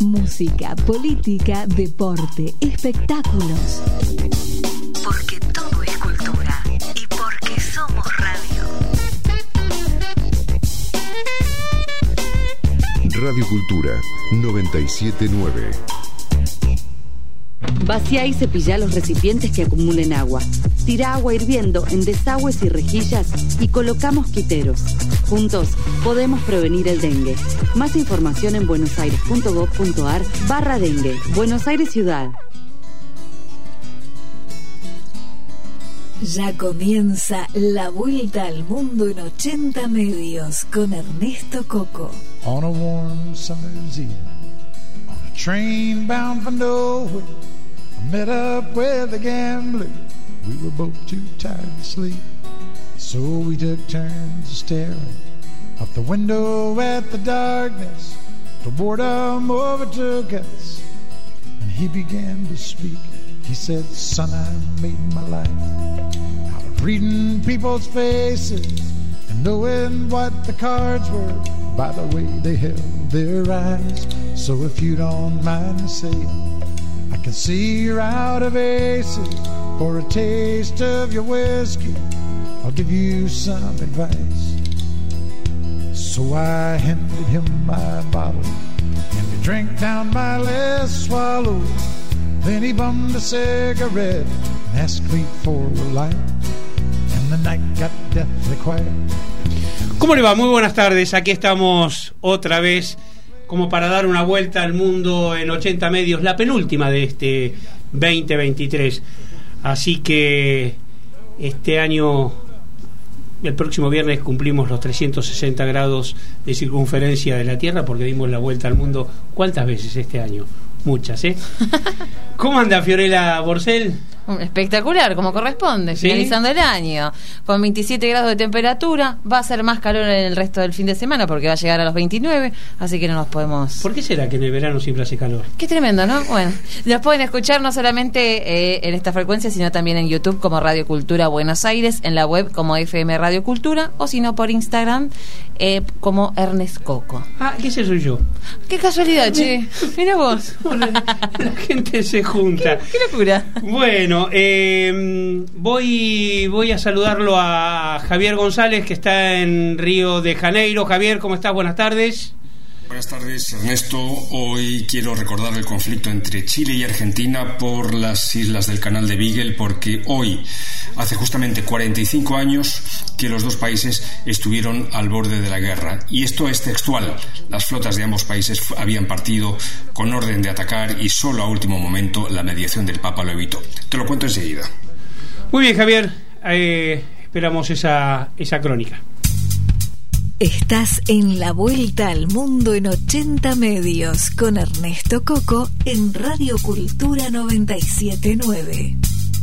Música, política, deporte, espectáculos. Porque todo es cultura y porque somos radio. Radio Cultura 979. Vacía y cepilla los recipientes que acumulen agua. Tira agua hirviendo en desagües y rejillas y coloca mosquiteros. Juntos podemos prevenir el dengue. Más información en buenosaires.gov.ar/dengue. Buenos Aires Ciudad. Ya comienza la vuelta al mundo en 80 medios con Ernesto Coco. On a warm summer's evening, on a train bound for nowhere, I met up with a gambler. We were both too tired to sleep, so we took turns staring out the window at the darkness. Till boredom overtook us, and he began to speak. He said, "Son, I made my life out of reading people's faces and knowing what the cards were by the way they held their eyes. So if you don't mind me saying, I can see you're out of aces. For a taste of your whiskey, I'll give you some advice." So I handed him my bottle, and he drank down my last swallow. Then he bummed a cigarette and asked me for a light, and the night got deathly quiet. ¿Cómo le va? Muy buenas tardes. Aquí estamos otra vez como para dar una vuelta al mundo en 80 medios, la penúltima de este 2023. Así que este año, el próximo viernes, cumplimos los 360 grados de circunferencia de la Tierra, porque dimos la vuelta al mundo. ¿Cuántas veces este año? Muchas, ¿eh? ¿Cómo anda Fiorella Borsell? Espectacular, como corresponde, ¿sí? Finalizando el año con 27 grados de temperatura. Va a ser más calor en el resto del fin de semana porque va a llegar a los 29, así que no nos podemos... ¿Por qué será que en el verano siempre hace calor? Qué tremendo, ¿no? Bueno, nos pueden escuchar no solamente en esta frecuencia, sino también en YouTube como Radio Cultura Buenos Aires, en la web como FM Radio Cultura, o si no por Instagram como Ernest Coco. Ah, que ese soy yo. Qué casualidad, che. Mira vos. La gente se junta. Qué locura. Bueno, voy a saludarlo a Javier González, que está en Río de Janeiro. Javier, ¿cómo estás? Buenas tardes. Buenas tardes, Ernesto. Hoy quiero recordar el conflicto entre Chile y Argentina por las islas del Canal de Beagle, porque hoy, hace justamente 45 años, que los dos países estuvieron al borde de la guerra. Y esto es textual. Las flotas de ambos países habían partido con orden de atacar y solo a último momento la mediación del Papa lo evitó. Te lo cuento enseguida. Muy bien, Javier. Esperamos esa crónica. Estás en la vuelta al mundo en 80 medios con Ernesto Coco en Radio Cultura 979.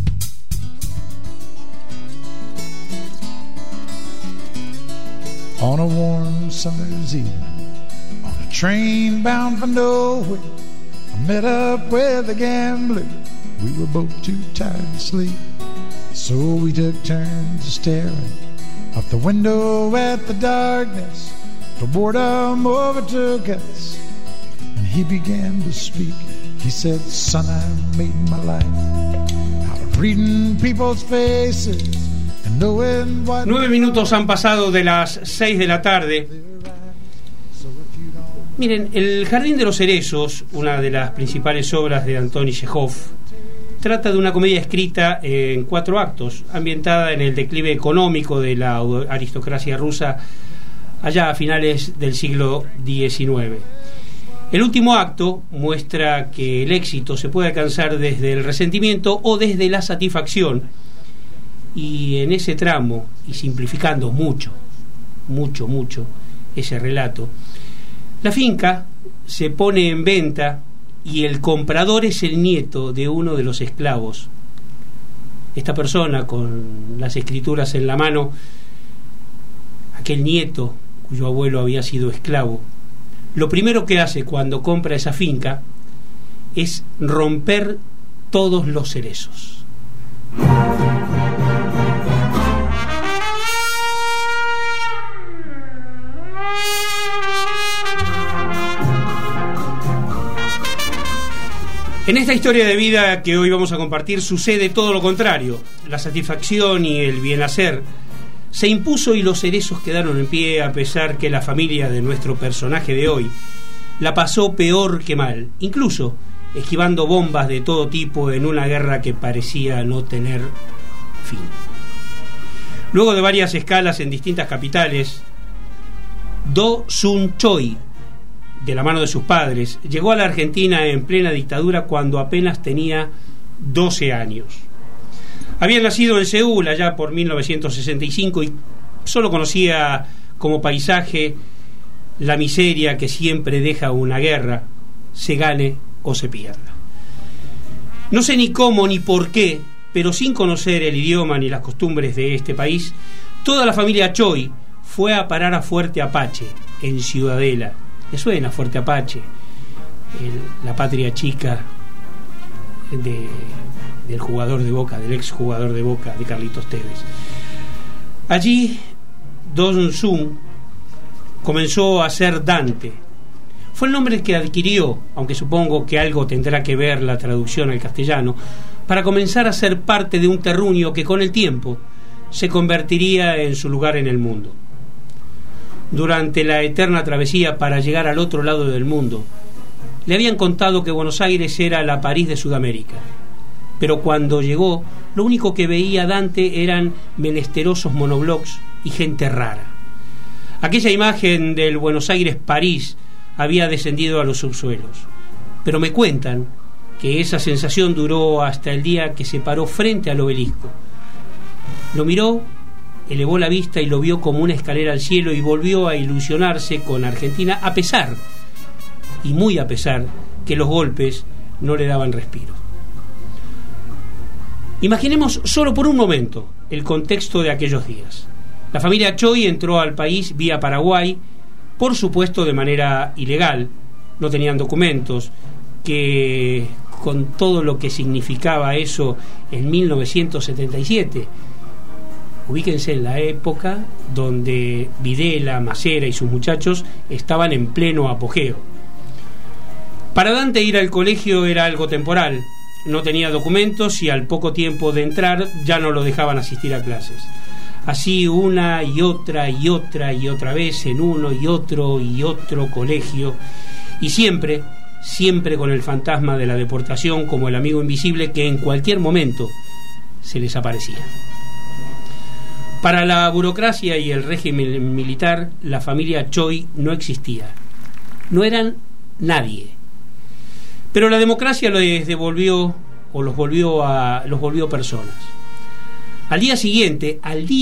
On a warm summer's evening, on a train bound for nowhere, I met up with a gambler. We were both too tired to sleep, so we took turns staring out the window at the darkness. The boredom overtook us, and he began to speak. He said, "Son, I made my life out of reading people's faces and knowing what..." 9 minutos han pasado de las 6 de la tarde. Miren, El Jardín de los Cerezos, una de las principales obras de Antonín Chejov, trata de una comedia escrita en 4 actos, ambientada en el declive económico de la aristocracia rusa allá a finales del siglo XIX. El último acto muestra que el éxito se puede alcanzar desde el resentimiento o desde la satisfacción, y en ese tramo, y simplificando mucho ese relato, la finca se pone en venta y el comprador es el nieto de uno de los esclavos. Esta persona, con las escrituras en la mano, aquel nieto cuyo abuelo había sido esclavo, lo primero que hace cuando compra esa finca es romper todos los cerezos. En esta historia de vida que hoy vamos a compartir sucede todo lo contrario. La satisfacción y el bienhacer se impuso y los cerezos quedaron en pie, a pesar que la familia de nuestro personaje de hoy la pasó peor que mal, incluso esquivando bombas de todo tipo en una guerra que parecía no tener fin. Luego de varias escalas en distintas capitales, Do Sun Choi, de la mano de sus padres, llegó a la Argentina en plena dictadura cuando apenas tenía 12 años. Había nacido en Seúl allá por 1965 y solo conocía como paisaje la miseria que siempre deja una guerra, se gane o se pierda. No sé ni cómo ni por qué, pero sin conocer el idioma ni las costumbres de este país, toda la familia Choi fue a parar a Fuerte Apache, en Ciudadela. ¿Le suena Fuerte Apache? La patria chica del jugador de Boca, del ex jugador de Boca, de Carlitos Tevez. Allí, Do Sun comenzó a ser Dante. Fue el nombre que adquirió, aunque supongo que algo tendrá que ver la traducción al castellano, para comenzar a ser parte de un terruño que con el tiempo se convertiría en su lugar en el mundo. Durante la eterna travesía para llegar al otro lado del mundo, le habían contado que Buenos Aires era la París de Sudamérica. Pero cuando llegó, lo único que veía Dante eran menesterosos monoblocks y gente rara. Aquella imagen del Buenos Aires-París había descendido a los subsuelos. Pero me cuentan que esa sensación duró hasta el día que se paró frente al obelisco. Lo miró, elevó la vista y lo vio como una escalera al cielo y volvió a ilusionarse con Argentina, a pesar, y muy a pesar, que los golpes no le daban respiro. Imaginemos solo por un momento el contexto de aquellos días. La familia Choi entró al país vía Paraguay, por supuesto de manera ilegal, no tenían documentos, que con todo lo que significaba eso en 1977, ubíquense en la época donde Videla, Macera y sus muchachos estaban en pleno apogeo. Para Dante ir al colegio era algo temporal, no tenía documentos y al poco tiempo de entrar ya no lo dejaban asistir a clases. Así una y otra y otra y otra vez en uno y otro colegio, y siempre con el fantasma de la deportación como el amigo invisible que en cualquier momento se les aparecía. Para la burocracia y el régimen militar, la familia Choi no existía. No eran nadie. Pero la democracia les devolvió o los volvió personas. Al día siguiente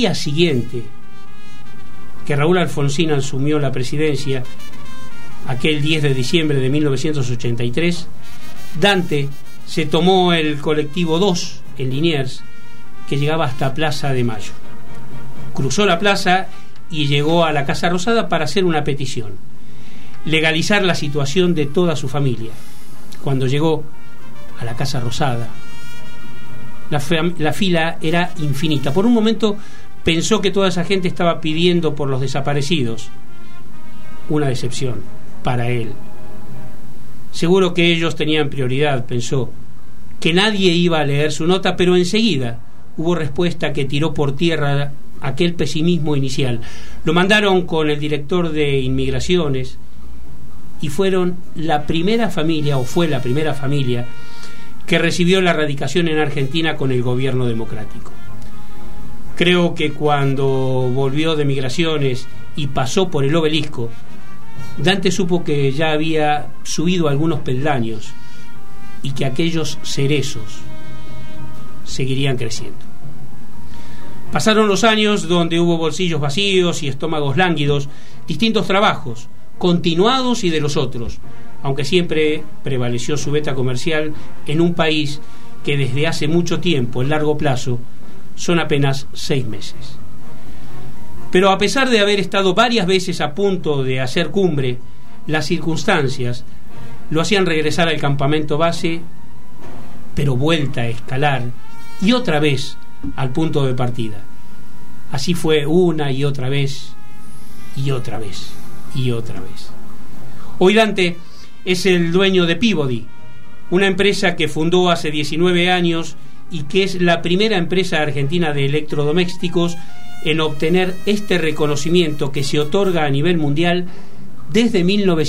que Raúl Alfonsín asumió la presidencia, aquel 10 de diciembre de 1983, Dante se tomó el colectivo 2 en Liniers, que llegaba hasta Plaza de Mayo. Cruzó la plaza y llegó a la Casa Rosada para hacer una petición: legalizar la situación de toda su familia. Cuando llegó a la Casa Rosada, la fila era infinita. Por un momento pensó que toda esa gente estaba pidiendo por los desaparecidos. Una decepción para él. Seguro que ellos tenían prioridad, pensó, que nadie iba a leer su nota, pero enseguida hubo respuesta que tiró por tierra aquel pesimismo inicial. Lo mandaron con el director de Inmigraciones y fueron la primera familia, o fue la primera familia, que recibió la radicación en Argentina con el gobierno democrático. Creo que cuando volvió de Migraciones y pasó por el obelisco, Dante supo que ya había subido algunos peldaños y que aquellos cerezos seguirían creciendo. Pasaron los años donde hubo bolsillos vacíos y estómagos lánguidos, distintos trabajos, continuados y de los otros, aunque siempre prevaleció su beta comercial en un país que desde hace mucho tiempo, en largo plazo, son apenas 6 meses. Pero a pesar de haber estado varias veces a punto de hacer cumbre, las circunstancias lo hacían regresar al campamento base, pero vuelta a escalar y otra vez al punto de partida. Así fue una y otra vez y otra vez y otra vez. Hoy Dante es el dueño de Peabody, una empresa que fundó hace 19 años y que es la primera empresa argentina de electrodomésticos en obtener este reconocimiento que se otorga a nivel mundial desde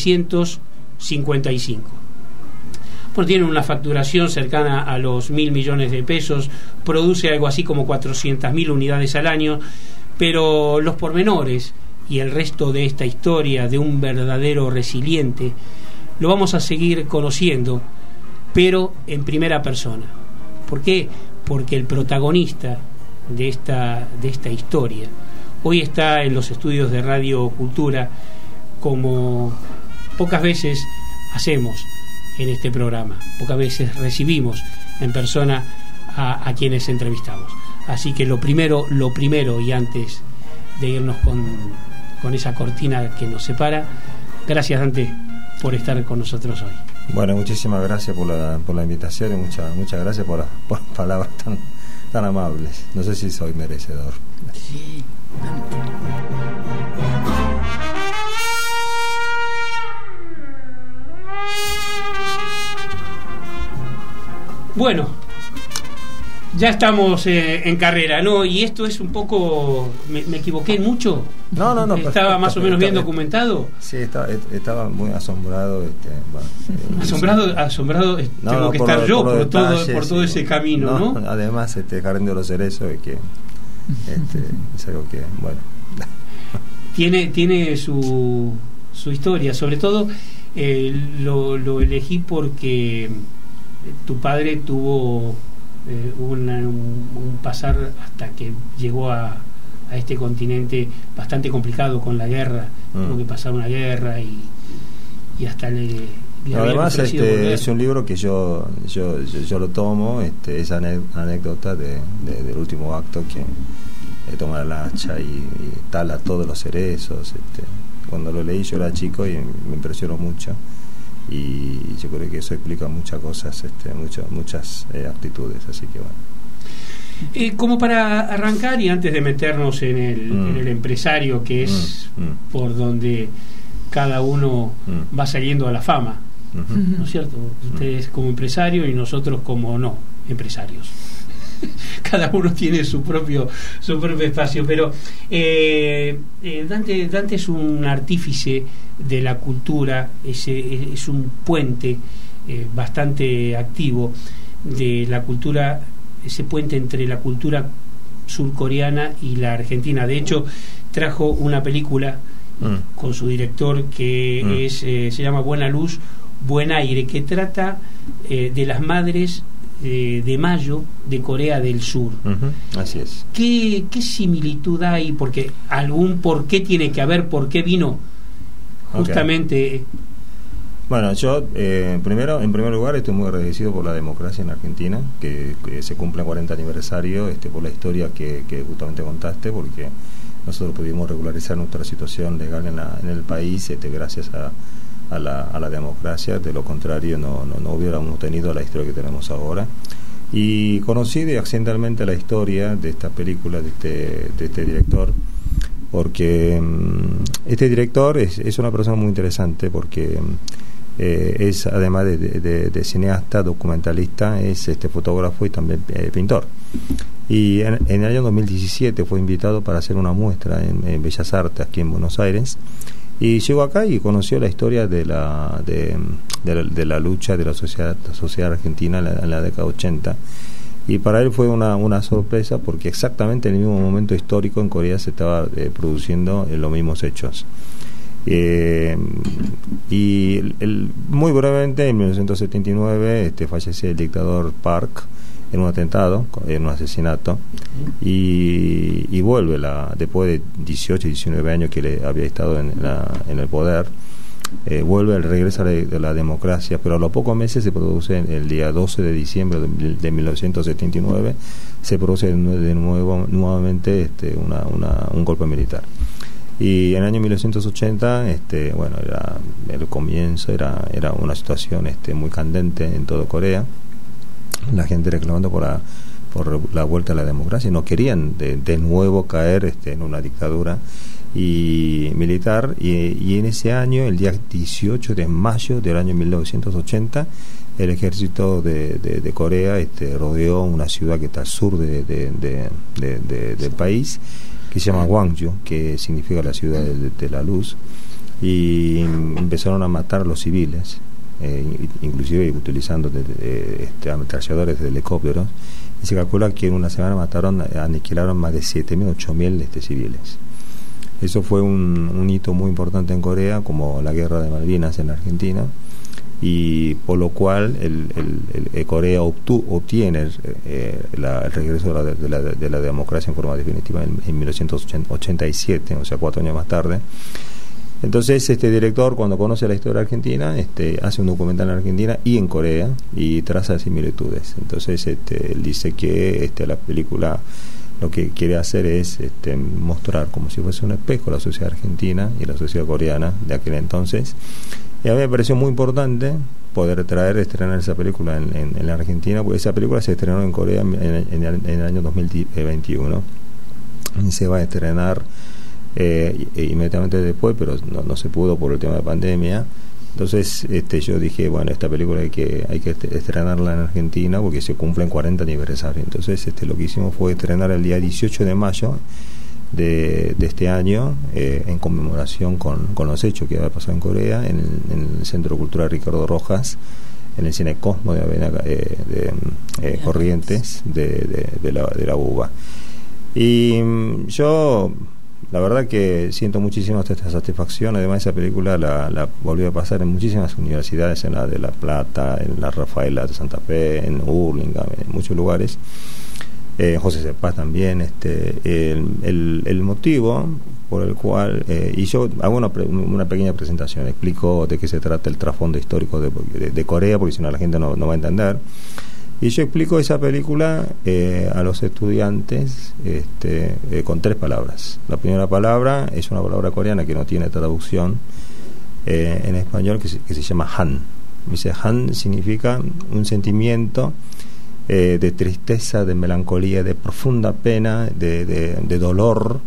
1955. Bueno, tiene una facturación cercana a los 1.000 millones de pesos, produce algo así como 400.000 unidades al año, pero los pormenores y el resto de esta historia de un verdadero resiliente lo vamos a seguir conociendo, pero en primera persona. ¿Por qué? Porque el protagonista de esta historia hoy está en los estudios de Radio Cultura, como pocas veces hacemos en este programa, pocas veces recibimos en persona a quienes entrevistamos. Así que lo primero, y antes de irnos con esa cortina que nos separa, gracias, Dante, por estar con nosotros hoy. Bueno, muchísimas gracias por la invitación y muchas gracias por palabras tan amables. No sé si soy merecedor. Sí, Dante. Bueno, ya estamos en carrera, ¿no? Y esto es un poco... ¿Me equivoqué en mucho? No. ¿Estaba más o menos bien documentado? Sí, estaba muy asombrado. Asombrado tengo que estar yo por todo ese camino, ¿no? Además, Jardín de los Cerezos, que es algo que, bueno... Tiene su historia, sobre todo lo elegí porque tu padre tuvo un pasar hasta que llegó a este continente bastante complicado con la guerra. Tuvo que pasar una guerra y hasta le además es un libro que yo lo tomo, esa anécdota del último acto que toma el hacha y tala todos los cerezos. Cuando lo leí yo era chico y me impresionó mucho, y yo creo que eso explica muchas cosas, muchas actitudes, así que bueno. Como para arrancar y antes de meternos en el empresario, que es por donde cada uno va saliendo a la fama, ¿no es cierto? Ustedes como empresario y nosotros como no empresarios. Cada uno tiene su propio espacio, pero Dante es un artífice de la cultura, es un puente bastante activo de la cultura, ese puente entre la cultura surcoreana y la argentina. De hecho, trajo una película con su director que se llama Buena Luz, Buen Aire, que trata de las madres de Mayo de Corea del Sur. Así es. ¿Qué similitud hay? Porque algún por qué tiene que haber, por qué vino justamente. Okay. Bueno, yo en primer lugar estoy muy agradecido por la democracia en Argentina, que se cumple el 40 aniversario, por la historia que justamente contaste, porque nosotros pudimos regularizar nuestra situación legal en el país gracias a la democracia. De lo contrario no hubiéramos tenido la historia que tenemos ahora. Y conocí accidentalmente la historia de esta película de este director, porque este director es una persona muy interesante, porque es, además de cineasta, documentalista, es fotógrafo y también pintor. Y en el año 2017 fue invitado para hacer una muestra en Bellas Artes aquí en Buenos Aires, y llegó acá y conoció la historia de la lucha de la sociedad argentina en la década 80, y para él fue una sorpresa, porque exactamente en el mismo momento histórico en Corea se estaba produciendo los mismos hechos. Y muy brevemente, en 1979 fallece el dictador Park en un atentado, en un asesinato, y vuelve después de 18, 19 años que le había estado en el poder, regresa de la democracia, pero a los pocos meses se produce, el día 12 de diciembre de 1979, se produce nuevamente un golpe militar. Y en el año 1980, era el comienzo, era una situación muy candente en toda Corea. La gente reclamando por la vuelta a la democracia, no querían de nuevo caer en una dictadura, y militar, y en ese año, el día 18 de mayo del año 1980, el ejército de Corea rodeó una ciudad que está al sur del país, que se llama Gwangju, que significa la ciudad de la luz, y empezaron a matar a los civiles, inclusive utilizando ametralladores de helicópteros, y se calcula que en una semana aniquilaron más de 7.000, 8.000 civiles. Eso fue un hito muy importante en Corea, como la guerra de Malvinas en la Argentina, y por lo cual Corea obtiene el regreso de la democracia en forma definitiva en 1987, o sea, 4 años más tarde. Entonces este director, cuando conoce la historia argentina, hace un documental en Argentina y en Corea, y traza similitudes. Entonces él dice que la película lo que quiere hacer es mostrar como si fuese un espejo la sociedad argentina y la sociedad coreana de aquel entonces. Y a mí me pareció muy importante poder estrenar esa película en la Argentina, porque esa película se estrenó en Corea en el año 2021, y se va a estrenar inmediatamente después, pero no se pudo por el tema de pandemia. Entonces yo dije, bueno, esta película hay que estrenarla en Argentina porque se cumplen 40 aniversarios. Entonces lo que hicimos fue estrenar el día 18 de mayo de este año, en conmemoración con los hechos que había pasado en Corea, en el Centro Cultural Ricardo Rojas, en el Cine Cosmo de Avenida Corrientes de la UBA. Y yo la verdad que siento muchísima esta satisfacción. Además, esa película la volvió a pasar en muchísimas universidades, en la de La Plata, en la Rafaela de Santa Fe, en Hurlingham, en muchos lugares, José Cepaz también. El motivo por el cual, y yo hago una pequeña presentación, explico de qué se trata el trasfondo histórico de Corea, porque si no la gente no va a entender. Y yo explico esa película a los estudiantes con 3 palabras. La primera palabra es una palabra coreana que no tiene traducción en español, que se llama Han. Dice, Han significa un sentimiento de tristeza, de melancolía, de profunda pena, de dolor,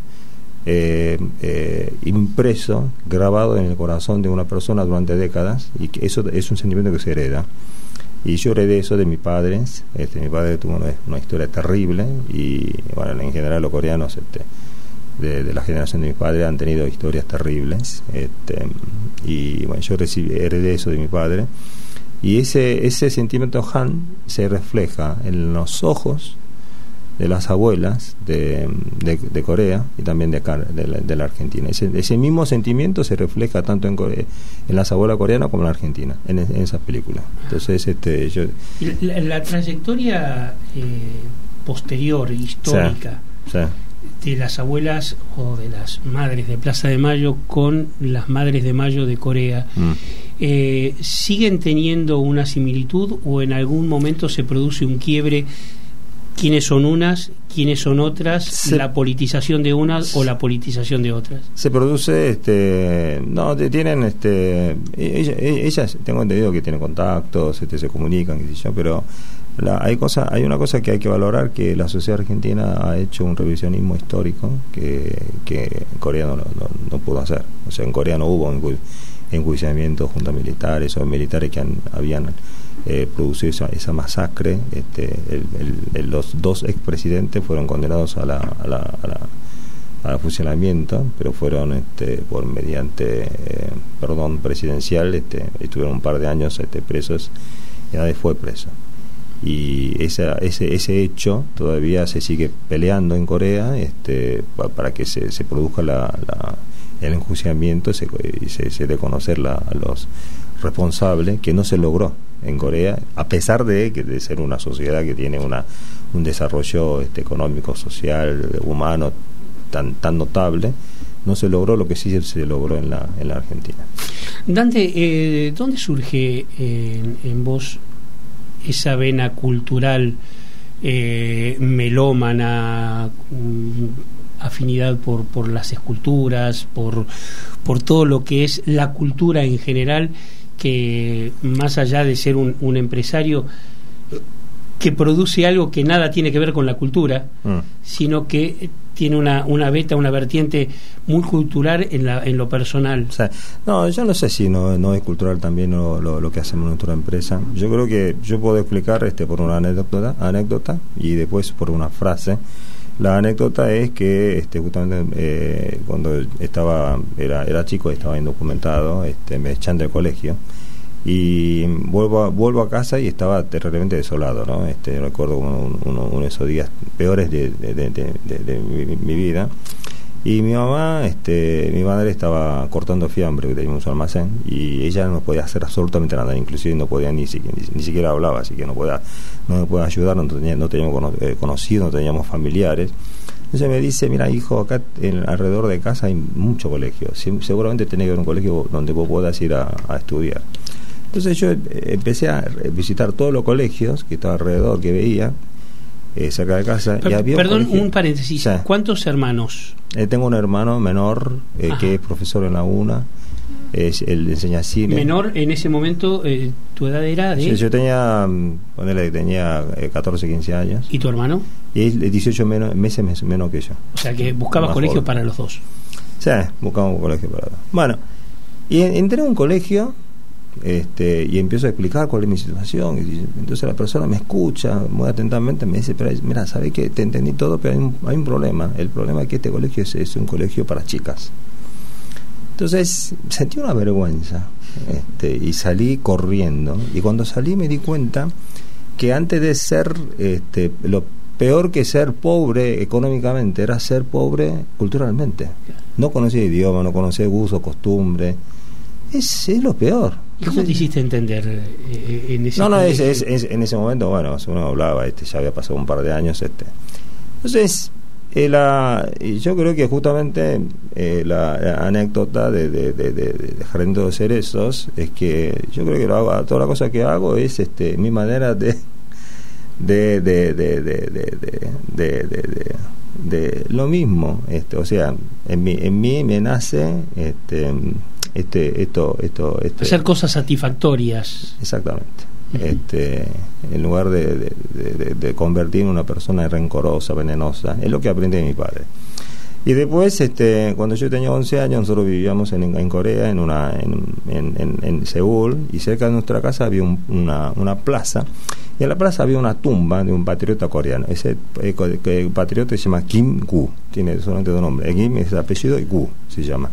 impreso, grabado en el corazón de una persona durante décadas, y que eso es un sentimiento que se hereda. Y yo heredé eso de mis padres. Mi padre tuvo una historia terrible, y bueno, en general los coreanos de la generación de mis padres han tenido historias terribles, y bueno, yo heredé eso de mi padre, y ese sentimiento Han se refleja en los ojos de las abuelas de Corea y también de la Argentina. Ese mismo sentimiento se refleja tanto en las abuelas coreanas como en la Argentina, en esas películas. Entonces la trayectoria posterior, histórica, de las abuelas o de las madres de Plaza de Mayo con las madres de Mayo de Corea, ¿siguen teniendo una similitud, o en algún momento se produce un quiebre? ¿Quiénes son unas, quiénes son otras, la politización de unas o la politización de otras? Se produce, tienen, ellas tengo entendido que tienen contactos, se comunican, qué sé yo, pero hay una cosa que hay que valorar, que la sociedad argentina ha hecho un revisionismo histórico que en Corea no pudo hacer. O sea, en Corea no hubo enjuiciamientos junto a militares o militares que habían producido esa masacre. Los 2 expresidentes fueron condenados al fusilamiento, pero fueron mediante perdón presidencial, estuvieron un par de años presos, y nadie fue preso. Y ese hecho todavía se sigue peleando en Corea, para que se produzca el enjuiciamiento y se dé a conocer a los responsables, que no se logró en Corea, a pesar de ser una sociedad que tiene un desarrollo económico, social, humano tan notable. No se logró lo que sí se logró en la Argentina. Dante, ¿dónde surge en vos esa vena cultural, melómana, afinidad por las esculturas, por todo lo que es la cultura en general, que más allá de ser un empresario, que produce algo que nada tiene que ver con la cultura, sino que tiene una vertiente muy cultural en lo personal. O sea, no, yo no sé si no es cultural también lo que hacemos en nuestra empresa. Yo creo que yo puedo explicar por una anécdota y después por una frase. La anécdota es que justamente cuando era chico, estaba indocumentado, me echan del colegio y vuelvo a casa y estaba terriblemente desolado, ¿no? Recuerdo uno de esos días peores de mi vida. Y mi madre estaba cortando fiambre, que teníamos un almacén, y ella no podía hacer absolutamente nada, inclusive no podía ni siquiera hablaba, así que no me podía ayudar, no teníamos conocidos, no teníamos familiares. Entonces me dice, mira hijo, acá alrededor de casa hay mucho colegio, seguramente tenés que ver un colegio donde vos puedas ir a estudiar. Entonces yo empecé a visitar todos los colegios que estaba alrededor, que veía cerca de casa. Y había un paréntesis, sí. ¿Cuántos hermanos? Tengo un hermano menor que es profesor en la UNA, él enseña cine. Menor en ese momento, ¿tu edad era de...? Sí, yo tenía 14, 15 años. ¿Y tu hermano? Y él 18 meses menos que yo. O sea que buscabas colegio joven para los dos. Sí, buscamos un colegio para los dos. Bueno, y entré a un colegio y empiezo a explicar cuál es mi situación, y entonces la persona me escucha muy atentamente, me dice, pero mira, sabés que te entendí todo, pero hay un problema. El problema es que este colegio es un colegio para chicas. Entonces sentí una vergüenza y salí corriendo, y cuando salí me di cuenta que antes de ser lo peor que ser pobre económicamente era ser pobre culturalmente. No conocía idioma, no conocía gusto, costumbre. Es lo peor. ¿Y cómo te hiciste entender en ese momento? En ese momento, bueno, uno hablaba, ya había pasado un par de años. Entonces, yo creo que justamente la anécdota de Jardín de los Cerezos es que yo creo que toda la cosa que hago es mi manera de lo mismo. O sea, en mí me nace hacer cosas satisfactorias. Exactamente. En lugar de convertir en una persona rencorosa, venenosa, es lo que aprendí de mi padre. Y después, cuando yo tenía 11 años, nosotros vivíamos en Corea, en Seúl, y cerca de nuestra casa había una plaza, y en la plaza había una tumba de un patriota coreano. Ese patriota se llama Kim Gu, tiene solamente dos nombres, Kim es el apellido y Gu se llama.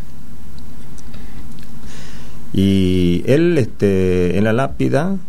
Y él en la lápida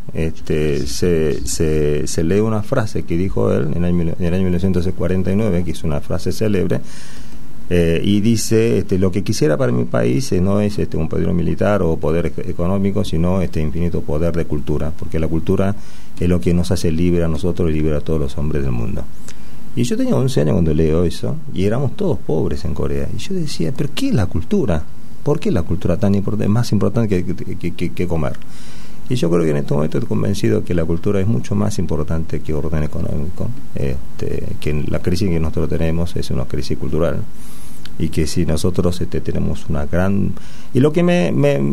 se lee una frase que dijo él en el año 1949, que es una frase célebre, y dice, lo que quisiera para mi país no es un poder militar o poder económico, sino infinito poder de cultura, porque la cultura es lo que nos hace libre a nosotros y libre a todos los hombres del mundo. Y yo tenía 11 años cuando leo eso, y éramos todos pobres en Corea, y yo decía, ¿pero qué es la cultura? ¿Por qué la cultura tan importante, más importante que comer? Y yo creo que en este momento estoy convencido que la cultura es mucho más importante que orden económico, que la crisis que nosotros tenemos es una crisis cultural, y que si nosotros tenemos una gran... Y lo que me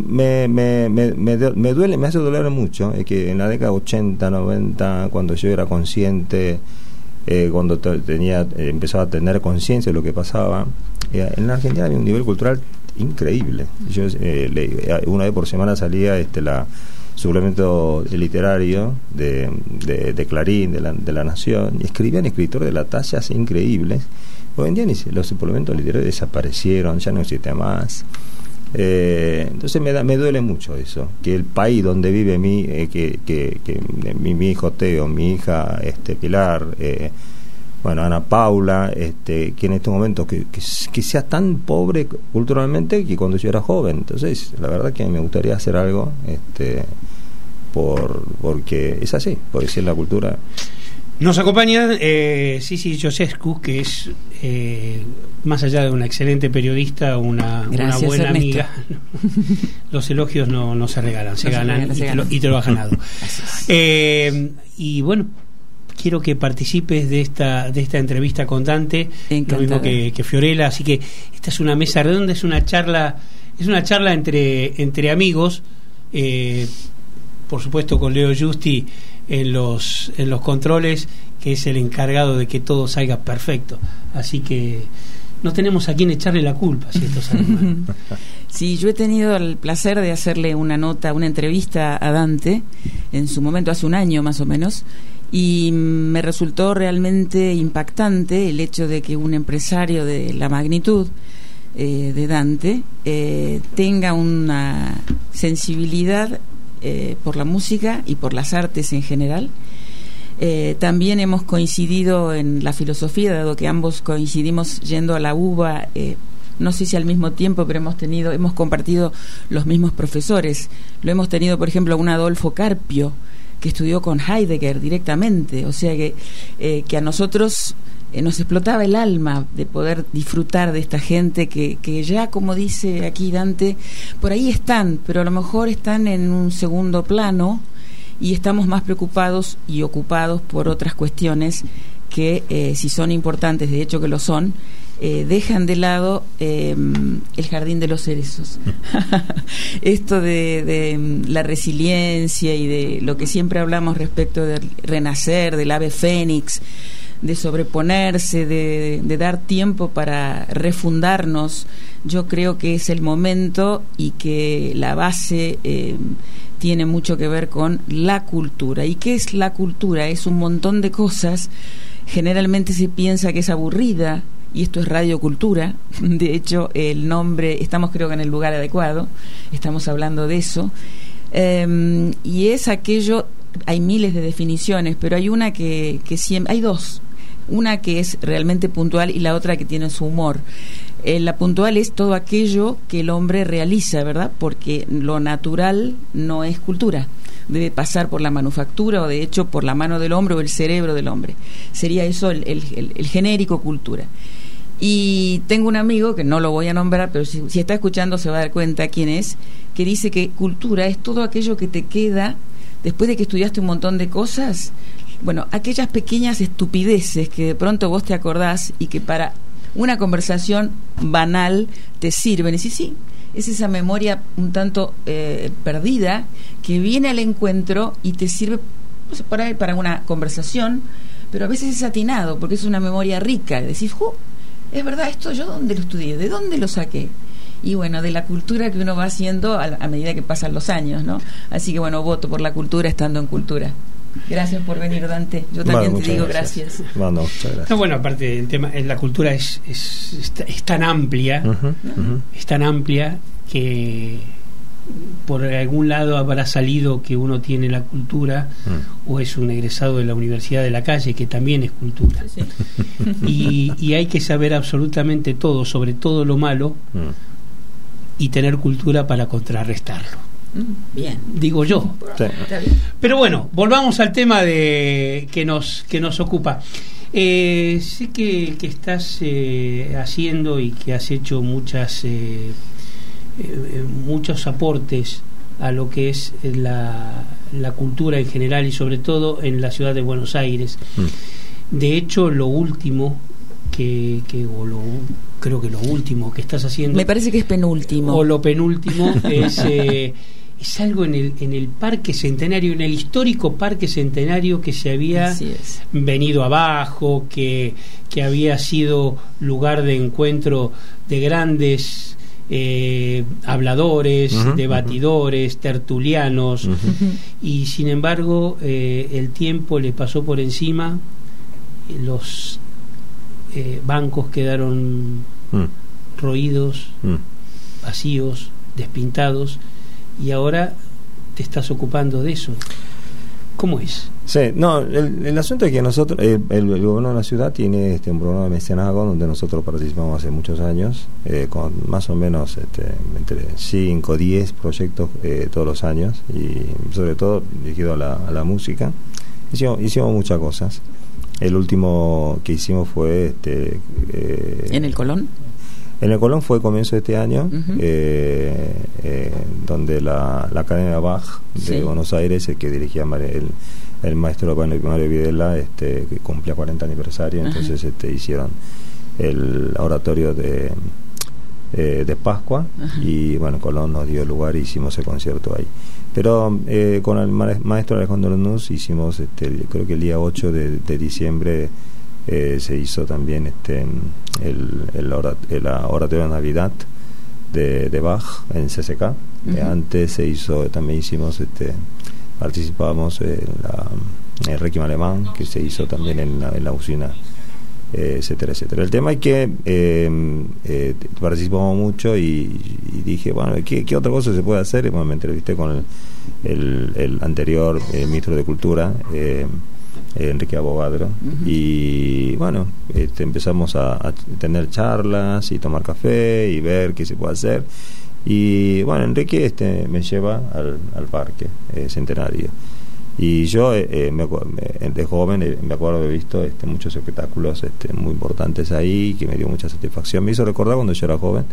duele, me hace doler mucho, es que en la década 80, 90, cuando yo era consciente, cuando empezaba a tener conciencia de lo que pasaba, en la Argentina había un nivel cultural increíble. Yo una vez por semana salía suplemento literario de Clarín, de la Nación, y escribían escritores de las tallas increíbles. Hoy en día los suplementos literarios desaparecieron, ya no existe más. Entonces me duele mucho eso, que el país donde vive mi hijo Teo, mi hija Pilar, Ana Paula, que en estos momentos que sea tan pobre culturalmente que cuando yo era joven. Entonces la verdad que me gustaría hacer algo porque es así, porque si es la cultura. Nos acompaña Sisi Josescu, que es más allá de una excelente periodista, una buena Ernesto. Amiga. Los elogios no se regalan, se ganan y te lo has ganado. Y bueno, quiero que participes de esta entrevista con Dante, lo mismo que Fiorella, así que esta es una mesa redonda, es una charla entre amigos, por supuesto con Leo Justi en los controles, que es el encargado de que todo salga perfecto. Así que no tenemos a quién echarle la culpa si esto sale mal. Sí, yo he tenido el placer de hacerle una entrevista a Dante en su momento, hace un año más o menos, y me resultó realmente impactante el hecho de que un empresario de la magnitud de Dante tenga una sensibilidad por la música y por las artes en general. También hemos coincidido en la filosofía, dado que ambos coincidimos yendo a la UBA, no sé si al mismo tiempo, pero hemos compartido los mismos profesores. Lo hemos tenido, por ejemplo, un Adolfo Carpio, que estudió con Heidegger directamente, o sea que a nosotros nos explotaba el alma de poder disfrutar de esta gente que ya, como dice aquí Dante, por ahí están, pero a lo mejor están en un segundo plano y estamos más preocupados y ocupados por otras cuestiones que, si son importantes, de hecho que lo son, dejan de lado el jardín de los cerezos. Esto de la resiliencia y de lo que siempre hablamos respecto de renacer, del ave fénix, de sobreponerse, de dar tiempo para refundarnos, yo creo que es el momento, y que la base tiene mucho que ver con la cultura. ¿Y qué es la cultura? Es un montón de cosas. Generalmente se piensa que es aburrida, y esto es radiocultura. De hecho, el nombre, estamos creo que en el lugar adecuado, estamos hablando de eso, y es aquello. Hay miles de definiciones, pero hay una que siempre, hay dos, una que es realmente puntual y la otra que tiene su humor. La puntual es todo aquello que el hombre realiza, ¿verdad? Porque lo natural no es cultura, debe pasar por la manufactura, o de hecho por la mano del hombre o el cerebro del hombre. Sería eso el genérico cultura. Y tengo un amigo, que no lo voy a nombrar, pero si está escuchando se va a dar cuenta quién es, que dice que cultura es todo aquello que te queda después de que estudiaste un montón de cosas. Bueno, aquellas pequeñas estupideces que de pronto vos te acordás y que para una conversación banal te sirven. Y sí, es esa memoria un tanto perdida que viene al encuentro y te sirve, no sé, para una conversación, pero a veces es atinado porque es una memoria rica. Decís, es verdad, esto yo dónde lo estudié, de dónde lo saqué. Y bueno, de la cultura que uno va haciendo a medida que pasan los años, ¿no? Así que bueno, voto por la cultura estando en cultura. Gracias por venir, Dante. Yo también te digo gracias. Muchas gracias. No, bueno, aparte el tema, la cultura es tan amplia, es tan amplia que por algún lado habrá salido que uno tiene la cultura, o es un egresado de la Universidad de la Calle, que también es cultura. Sí. Y hay que saber absolutamente todo, sobre todo lo malo, y tener cultura para contrarrestarlo. Bien. Digo yo. Sí. Pero bueno, volvamos al tema que nos ocupa. Sé que estás haciendo y que has hecho muchos aportes a lo que es la cultura en general, y sobre todo en la ciudad de Buenos Aires. De hecho, lo último creo que lo último que estás haciendo, me parece que es penúltimo, o lo penúltimo, es algo en el Parque Centenario, en el histórico Parque Centenario, que se había venido abajo, que había sido lugar de encuentro de grandes habladores, debatidores, tertulianos, y sin embargo el tiempo le pasó por encima, los bancos quedaron roídos, vacíos, despintados, y ahora te estás ocupando de eso. ¿Cómo es? Sí, no, el asunto es que nosotros, el gobierno de la ciudad tiene un programa de mecenazgo donde nosotros participamos hace muchos años, con más o menos entre 5 o 10 proyectos todos los años, y sobre todo dirigido a la música. Hicimos muchas cosas. El último que hicimos fue ¿en el Colón? En el Colón fue comienzo de este año, donde la Academia Bach de Buenos Aires, el que dirigía el maestro Mario Videla, que cumplía 40 aniversario, entonces hicieron el oratorio de Pascua. Ajá. Y bueno, Colón nos dio lugar y hicimos el concierto ahí. Pero con el maestro Alejandro Lanús hicimos, creo que el día 8 de diciembre se hizo también la oratoria de Navidad de Bach en CCK. Uh-huh. Antes se hizo, también hicimos, participábamos en el Requiem alemán, que se hizo también en la usina, etcétera, etcétera. El tema es que participamos mucho y dije, bueno, ¿qué otra cosa se puede hacer? Y bueno, me entrevisté con el anterior ministro de Cultura, Enrique Abogadro. Uh-huh. Y bueno, empezamos a tener charlas y tomar café y ver qué se puede hacer. Y bueno, Enrique me lleva al parque Centenario. Y yo de joven me acuerdo de haber visto muchos espectáculos muy importantes ahí, que me dio mucha satisfacción. Me hizo recordar cuando yo era joven.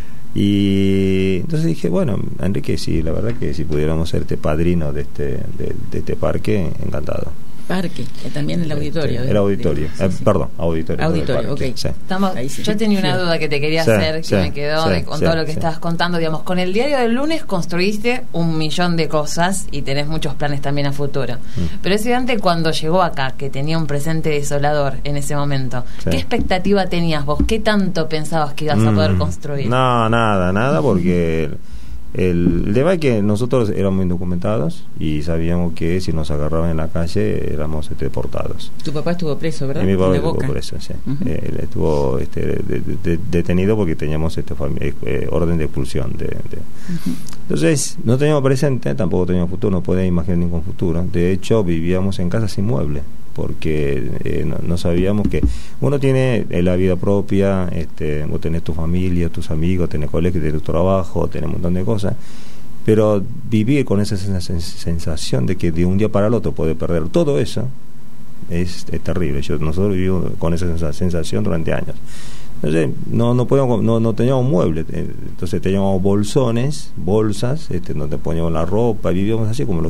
Y entonces dije, bueno, Enrique, sí, la verdad que si pudiéramos ser padrino de este parque, encantado. Parque, también el auditorio. El auditorio, perdón, auditorio. Auditorio, ok. Sí. Yo tenía una duda que te quería hacer, que me quedó con todo lo que estabas contando. Digamos, con el diario del lunes construiste 1.000.000 de cosas y tenés muchos planes también a futuro. Pero ese Dante, cuando llegó acá, que tenía un presente desolador en ese momento, ¿qué expectativa tenías vos? ¿Qué tanto pensabas que ibas a poder construir? No, nada, porque el tema es que nosotros éramos indocumentados y sabíamos que si nos agarraban en la calle éramos deportados. Tu papá estuvo preso, ¿verdad? Y mi papá estuvo preso, sí. Uh-huh. Él estuvo detenido porque teníamos orden de expulsión. Uh-huh. Entonces, no teníamos presente, tampoco teníamos futuro, no podíamos imaginar ningún futuro. De hecho, vivíamos en casa sin mueble, porque no sabíamos que uno tiene la vida propia, vos tenés tu familia, tus amigos, tenés colegio, tenés tu trabajo, tenés un montón de cosas, pero vivir con esa sensación de que de un día para el otro podés perder todo eso es terrible. Nosotros vivimos con esa sensación durante años. Entonces no teníamos muebles, entonces teníamos bolsas donde poníamos la ropa, vivíamos así como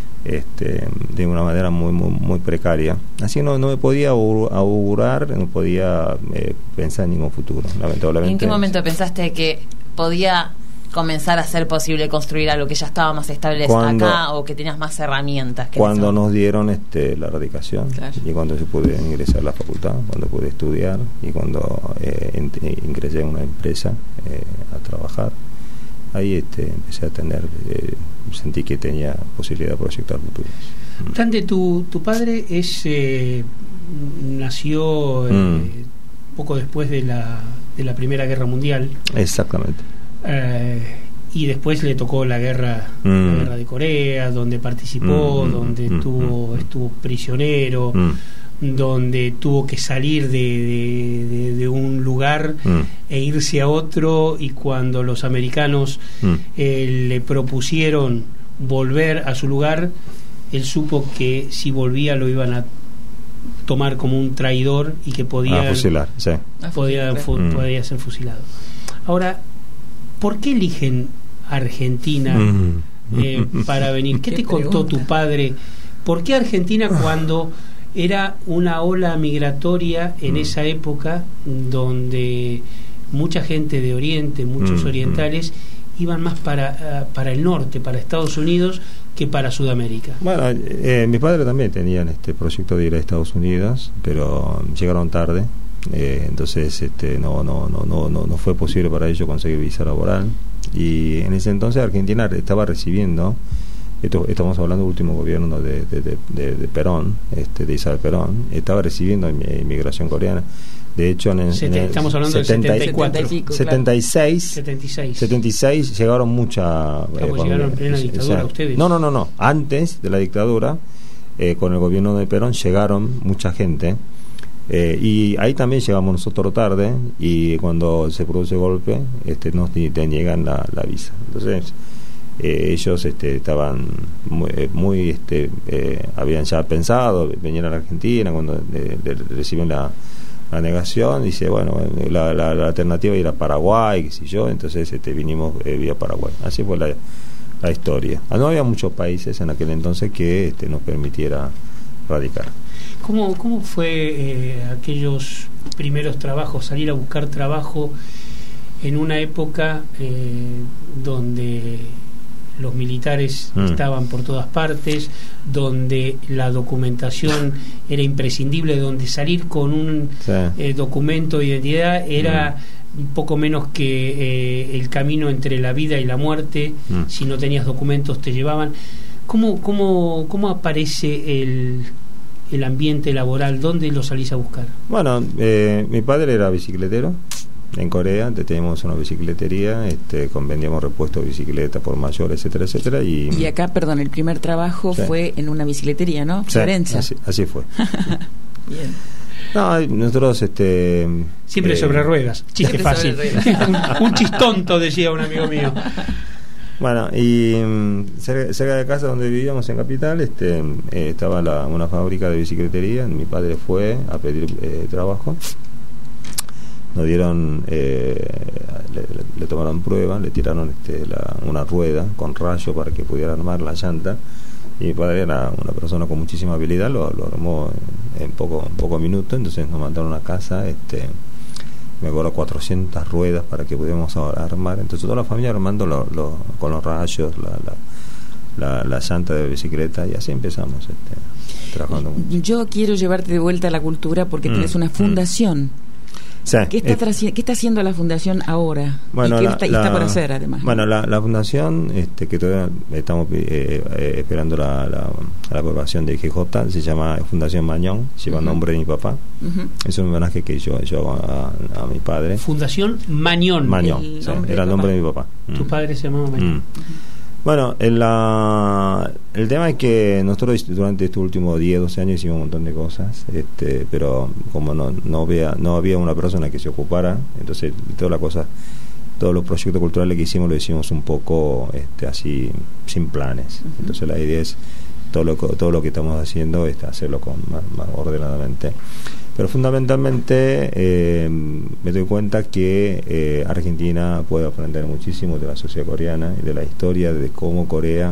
de una manera muy precaria. Así no me podía augurar, no podía pensar en ningún futuro, lamentablemente. ¿En qué momento pensaste que podía comenzar a ser posible construir algo que ya estaba más establecido acá, o que tenías más herramientas? Cuando nos dieron la radicación, claro. Y cuando se pude ingresar a la facultad, cuando pude estudiar y cuando ingresé en una empresa a trabajar, ahí empecé a tener, sentí que tenía posibilidad de proyectar futuros. Dante, tu padre nació poco después de la Primera Guerra Mundial. Exactamente. Y después le tocó la guerra de Corea, donde participó, donde estuvo prisionero, donde tuvo que salir de un lugar e irse a otro, y cuando los americanos le propusieron volver a su lugar, él supo que si volvía lo iban a tomar como un traidor y que podía fusilar, sí. podía ser fusilado. Ahora, ¿por qué eligen Argentina para venir? ¿Qué te contó tu padre? ¿Por qué Argentina cuando era una ola migratoria en esa época donde mucha gente de Oriente, muchos orientales, iban más para el norte, para Estados Unidos, que para Sudamérica? Bueno, mis padres también tenían este proyecto de ir a Estados Unidos, pero llegaron tarde. Entonces no fue posible para ellos conseguir visa laboral, y en ese entonces Argentina estaba recibiendo, estamos hablando del último gobierno de Perón, de Isabel Perón, estaba recibiendo inmigración coreana. De hecho, estamos hablando del 74, 76 llegaron llegaron en plena dictadura ustedes. No, antes de la dictadura, con el gobierno de Perón llegaron mucha gente. Y ahí también llegamos nosotros tarde, y cuando se produce el golpe nos niegan la visa. Entonces ellos estaban muy habían ya pensado venir a la Argentina. Cuando reciben la negación, dice, bueno, la alternativa era Paraguay, qué sé yo. Entonces vinimos vía Paraguay. Así fue la historia. No había muchos países en aquel entonces que nos permitiera radicar. ¿Cómo fue aquellos primeros trabajos, salir a buscar trabajo en una época donde los militares estaban por todas partes, donde la documentación era imprescindible, donde salir con un documento de identidad era un poco menos que el camino entre la vida y la muerte. Si no tenías documentos te llevaban. ¿Cómo aparece el ambiente laboral? ¿Dónde lo salís a buscar? Bueno, mi padre era bicicletero en Corea, teníamos una bicicletería, vendíamos repuestos de bicicletas por mayor, etcétera, etcétera. Y acá, perdón, el primer trabajo fue en una bicicletería, ¿no? Sí, Florencia. así fue. Bien. No, nosotros siempre sobre ruedas, chiste fácil. un chistonto, decía un amigo mío. Bueno, y cerca de casa donde vivíamos en Capital estaba una fábrica de bicicletería. Mi padre fue a pedir trabajo. Nos dieron, le tomaron prueba, le tiraron una rueda con rayo para que pudiera armar la llanta. Y mi padre era una persona con muchísima habilidad, lo armó en pocos minutos. Entonces nos mandaron a casa, me acuerdo, 400 ruedas para que pudiéramos armar. Entonces toda la familia armando con los rayos, la llanta de bicicleta, y así empezamos trabajando mucho. Yo quiero llevarte de vuelta a la cultura porque tienes una fundación. Sí, ¿Qué está haciendo la fundación ahora? Bueno, ¿Y qué está por hacer, además? Bueno, la fundación, que todavía estamos esperando la aprobación de IGJ, se llama Fundación Mañón, lleva el nombre de mi papá. Es un homenaje que yo hago a mi padre. Fundación Mañón. Mañón, era el nombre de mi papá. Tu padre se llamaba Mañón. Bueno, el tema es que nosotros durante estos últimos 10, 12 años hicimos un montón de cosas, pero como no había una persona que se ocupara, entonces todos los proyectos culturales que hicimos lo hicimos un poco así, sin planes. Entonces la idea es todo lo que estamos haciendo hacerlo más ordenadamente. Pero fundamentalmente me doy cuenta que Argentina puede aprender muchísimo de la sociedad coreana y de la historia de cómo Corea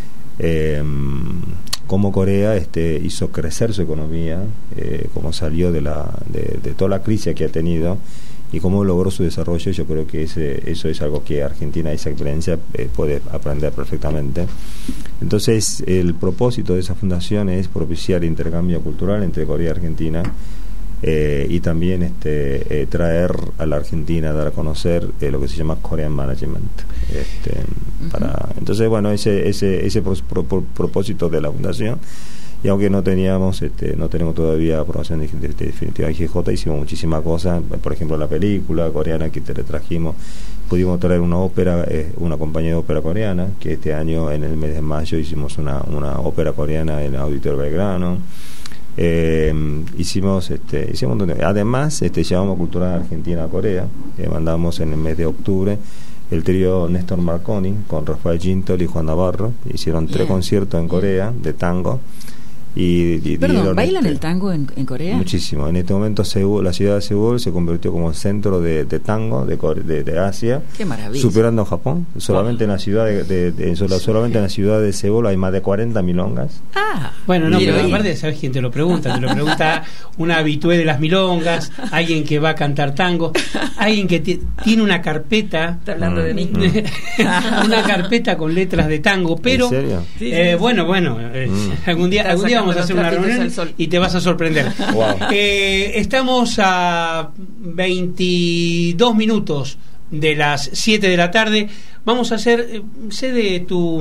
hizo crecer su economía, cómo salió de toda la crisis que ha tenido y cómo logró su desarrollo. Yo creo que eso es algo que Argentina, esa experiencia, puede aprender perfectamente. Entonces el propósito de esa fundación es propiciar intercambio cultural entre Corea y Argentina, y también traer a la Argentina, dar a conocer lo que se llama Korean Management. Entonces, bueno, ese propósito de la fundación. Y aunque no tenemos todavía aprobación definitiva de IGJ, hicimos muchísimas cosas. Por ejemplo, la película coreana que te trajimos, pudimos traer una ópera, una compañía de ópera coreana, que este año en el mes de mayo hicimos una ópera coreana en el Auditorio Belgrano. Hicimos un montón de... Además, llevamos cultura argentina a Corea. Mandamos en el mes de octubre el trío Néstor Marconi con Rafael Gintol y Juan Navarro. Hicieron 3 conciertos en Corea de tango. Perdón, ¿bailan el tango en Corea? Muchísimo. En este momento la ciudad de Seúl se convirtió como centro de tango de Asia. Qué maravilla. Superando a Japón. Solamente en la ciudad solamente en la ciudad de Seúl hay más de 40 milongas. Bueno, no, pero aparte, ¿sabes quién te lo pregunta? Te lo pregunta una habitué de las milongas, alguien que va a cantar tango, alguien que tiene una carpeta. Está hablando de mí. Una carpeta con letras de tango, pero ¿En serio? Bueno, algún día vamos a hacer una reunión y te vas a sorprender. Wow. Estamos a 22 minutos de las 7 de la tarde. Vamos a hacer de tu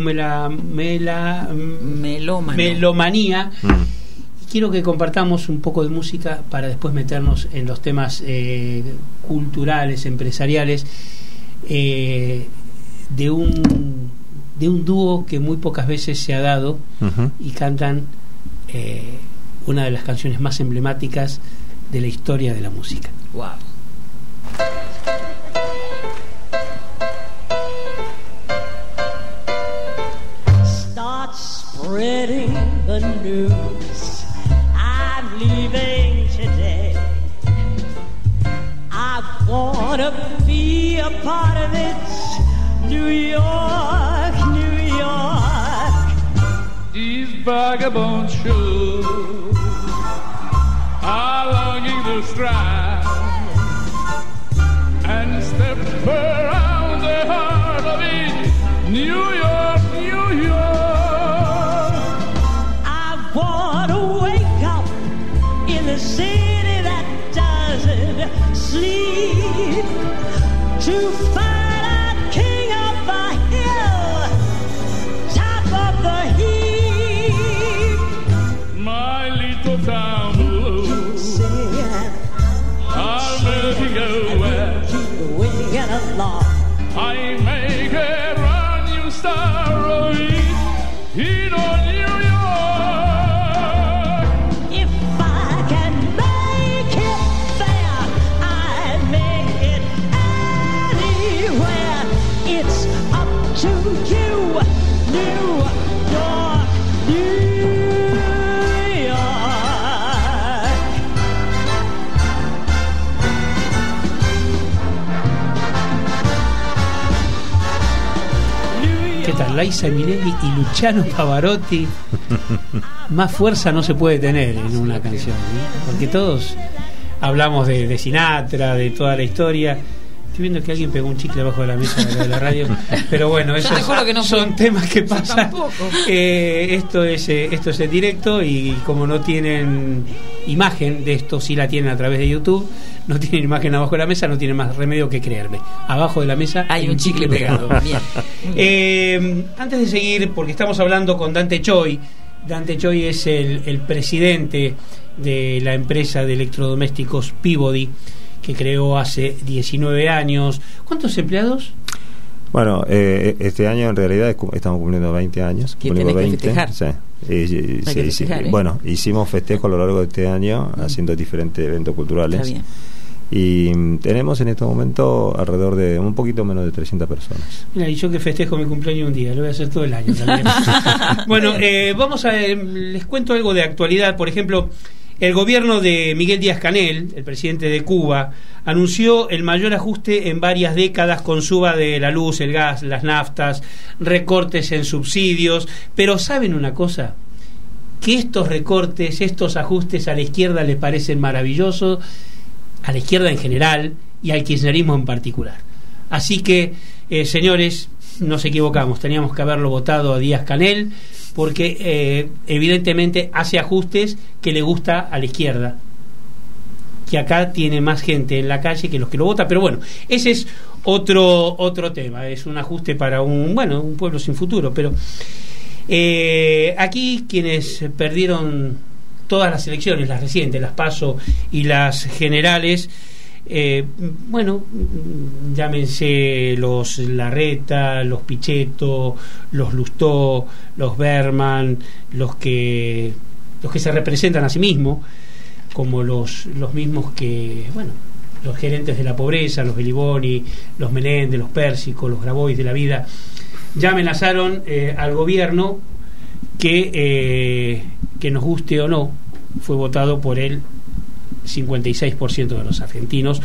melomanía. Quiero que compartamos un poco de música para después meternos en los temas culturales, empresariales, de un dúo que muy pocas veces se ha dado, y cantan una de las canciones más emblemáticas de la historia de la música. Wow. Start spreading the news. I'm leaving today. I wanna be a part of it. New York, New York. These vagabond shoes are longing to stride and stay whip around the heart of it. New York, New York. I wanna wake up in a city that doesn't sleep, to find a king of the hill, top of the heap. My little town blues, I'll make it go where I make it a new star of it in New York. If I can make it there, I make it anywhere. It's up to you, New York, New York. ¿Qué tal? Liza Minnelli y Luciano Pavarotti. Más fuerza no se puede tener en una canción, ¿no? Porque todos hablamos de Sinatra, de toda la historia. Estoy viendo que alguien pegó un chicle abajo de la mesa de la radio, pero bueno, esos son temas que pasan. Esto es en directo, y como no tienen imagen de esto, sí la tienen a través de YouTube, no tienen imagen abajo de la mesa, no tienen más remedio que creerme. Abajo de la mesa hay un chicle pegado. Bien. Antes de seguir, porque estamos hablando con Dante Choi. Dante Choi es el presidente de la empresa de electrodomésticos Peabody, que creó hace 19 años. ¿Cuántos empleados? Bueno, este año en realidad estamos cumpliendo 20 años. ¿Qué tenés que festejar? Sí. Bueno, hicimos festejo a lo largo de este año, haciendo diferentes eventos culturales. Está bien. Y tenemos en este momento alrededor de un poquito menos de 300 personas. Mira, y yo que festejo mi cumpleaños un día, lo voy a hacer todo el año también. Bueno, vamos a les cuento algo de actualidad. Por ejemplo, el gobierno de Miguel Díaz-Canel, el presidente de Cuba, anunció el mayor ajuste en varias décadas con suba de la luz, el gas, las naftas, recortes en subsidios. Pero ¿saben una cosa? Que estos recortes, estos ajustes a la izquierda les parecen maravillosos, a la izquierda en general y al kirchnerismo en particular. Así que, señores, nos equivocamos, teníamos que haberlo votado a Díaz-Canel, porque evidentemente hace ajustes que le gusta a la izquierda, que acá tiene más gente en la calle que los que lo votan. Pero bueno, ese es otro tema, es un ajuste para un pueblo sin futuro. Pero aquí quienes perdieron todas las elecciones, las recientes, las PASO y las generales, llámense los Larreta, los Pichetto, los Lustó, los Berman, los que se representan a sí mismos, como los mismos que, los gerentes de la pobreza, los Beliboni, los Menéndez, los Pérsico, los Grabois de la vida, ya amenazaron al gobierno que nos guste o no, fue votado por el 56% de los argentinos,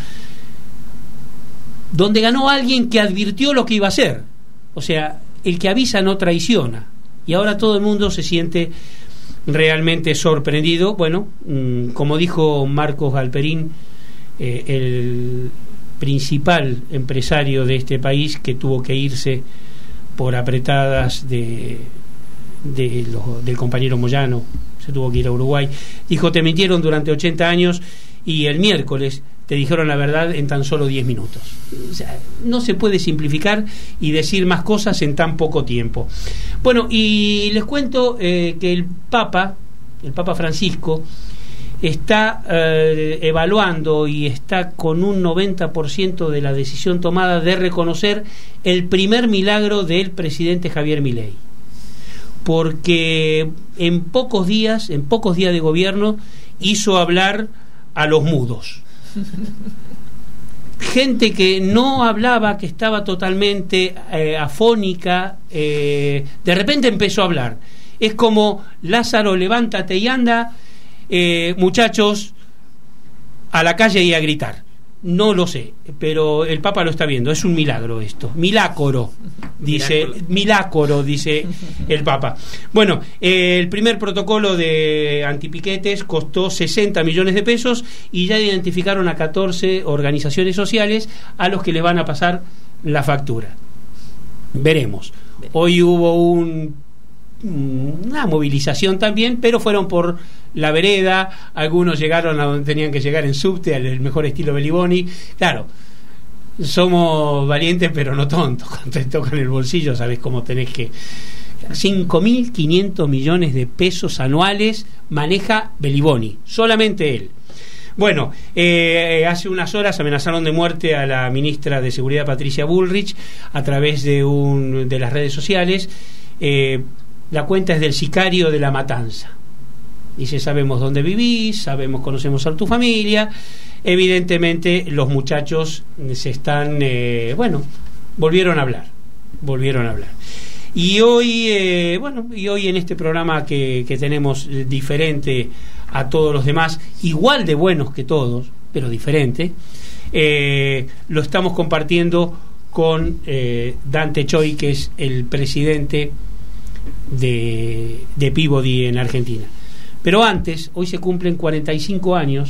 donde ganó alguien que advirtió lo que iba a hacer. O sea, el que avisa no traiciona, y ahora todo el mundo se siente realmente sorprendido. Bueno, como dijo Marcos Galperín, el principal empresario de este país, que tuvo que irse por apretadas del compañero Moyano, se tuvo que ir a Uruguay, dijo: te mintieron durante 80 años y el miércoles te dijeron la verdad en tan solo 10 minutos. O sea, no se puede simplificar y decir más cosas en tan poco tiempo. Bueno, y les cuento que el Papa Francisco, está evaluando y está con un 90% de la decisión tomada de reconocer el primer milagro del presidente Javier Milei, porque en pocos días de gobierno hizo hablar a los mudos. Gente que no hablaba, que estaba totalmente afónica, de repente empezó a hablar. Es como: Lázaro, levántate y anda, muchachos, a la calle y a gritar. No lo sé, pero el Papa lo está viendo. Es un milagro esto. Milagro, dice el Papa. Bueno, el primer protocolo de antipiquetes costó 60 millones de pesos y ya identificaron a 14 organizaciones sociales a los que les van a pasar la factura. Veremos. Hoy hubo una movilización también, pero fueron por la vereda. Algunos llegaron a donde tenían que llegar en subte, al mejor estilo Beliboni. Claro, somos valientes pero no tontos. Cuando te tocan el bolsillo sabes cómo tenés que... 5.500 millones de pesos anuales maneja Beliboni, solamente él. Bueno, hace unas horas amenazaron de muerte a la ministra de Seguridad Patricia Bullrich a través de las redes sociales. La cuenta es del sicario de La Matanza. Dice: sabemos dónde vivís, conocemos a tu familia. Evidentemente los muchachos se están, volvieron a hablar. Y hoy, en este programa que tenemos diferente a todos los demás, igual de buenos que todos, pero diferente, lo estamos compartiendo con Dante Choi, que es el presidente de Peabody en Argentina. Pero antes, hoy se cumplen 45 años